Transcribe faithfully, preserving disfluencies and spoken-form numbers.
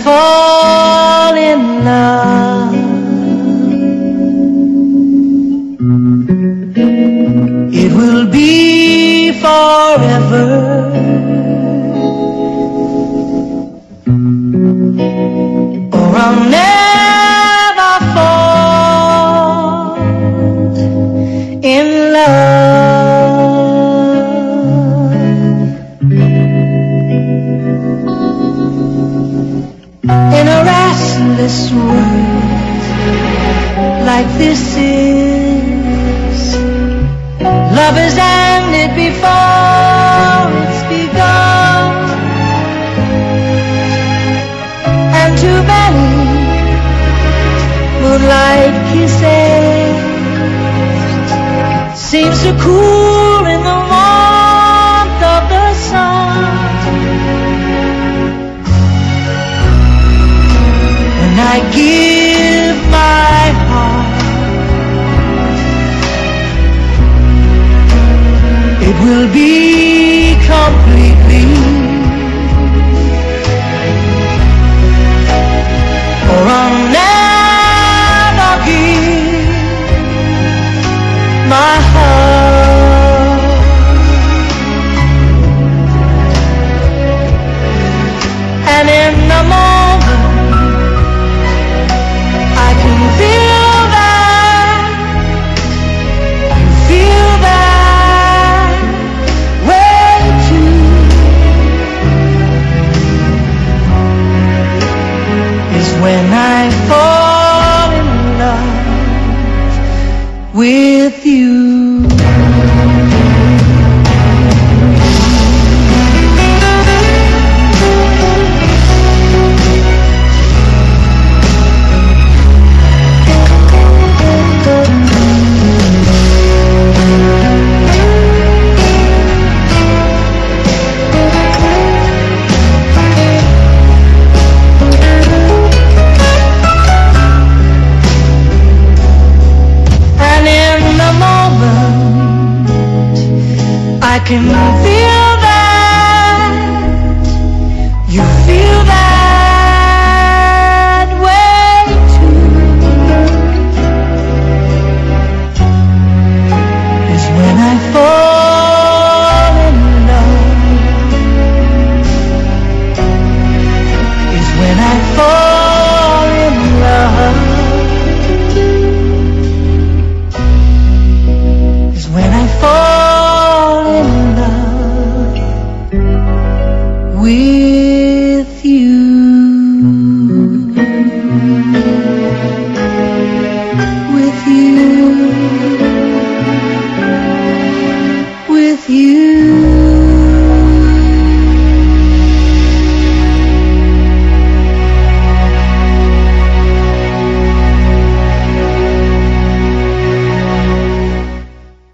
fall in love, it will be forever. Or I'll never fall in love. In a restless world like this is, love has ended before it's begun, and too many moonlight kisses seems to cool in the warmth of the sun. When I give my heart, it will be completely, or I'll never give my heart. And in the moment I can feel that, feel that way too, is when I fall in love with you. I can feel that, you feel that way too, is when I fall in love, is when I fall in love, is when I fall with you. With you. With you.